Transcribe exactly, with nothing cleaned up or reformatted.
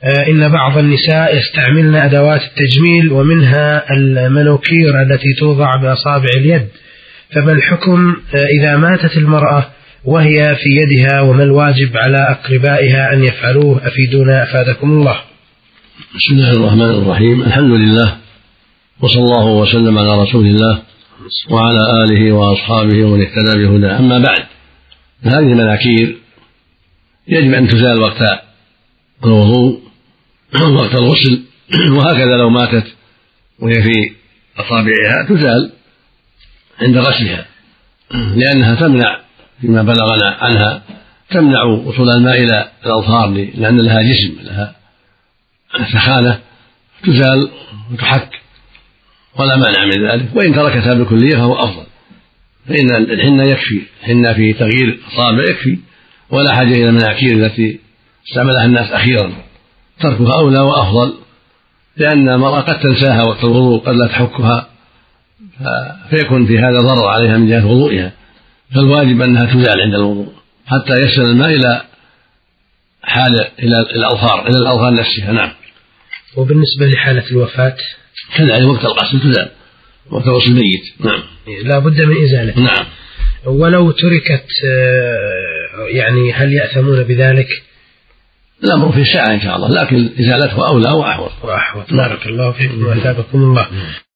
إن بعض النساء يستعملن أدوات التجميل ومنها المانوكير التي توضع بأصابع اليد، فما الحكم إذا ماتت المرأة وهي في يدها، وما الواجب على أقربائها أن يفعلوه؟ أفيدونا أفادكم الله. بسم الله الرحمن الرحيم، الحمد لله وصلى الله وسلم على رسول الله وعلى آله وأصحابه ومن اهتدى بهداه. أما بعد، هذه المناكير يجب أن تزال وقت الوضوء وقت الغسل، وهكذا لو ماتت وهي في أصابعها تزال عند غسلها، لأنها تمنع فيما بلغنا عنها تمنع وصول الماء إلى الأظفار، لأن لها جسم لها سخانة تزال وتحك ولا مانع من ذلك. وإن تركتها بالكلية فهو أفضل، فإن الحنة يكفي، الحنة في تغيير أصابع يكفي، ولا حاجة إلى المناكير التي استعملها الناس أخيرا، تركها أولى وأفضل، لأن المرأة قد تنساها وقت الوضوء، قد لا تحكها فيكون في هذا ضرر عليها من جهة وضوئها، فالواجب أنها تزال عند الوضوء حتى يصل الماء إلى حال إلى الأظفار إلى الأظفار نفسها. نعم. وبالنسبة لحالة الوفاة كذلك وقت الغسل تزال، وقت غسل الميت. نعم، لا بد من إزالة. نعم. ولو تركت يعني هل يأثمون بذلك؟ الأمر في الساعة إن شاء الله، لكن إزالته أولى وأحوط. وأحوط. بارك الله فيكم وأثابكم الله.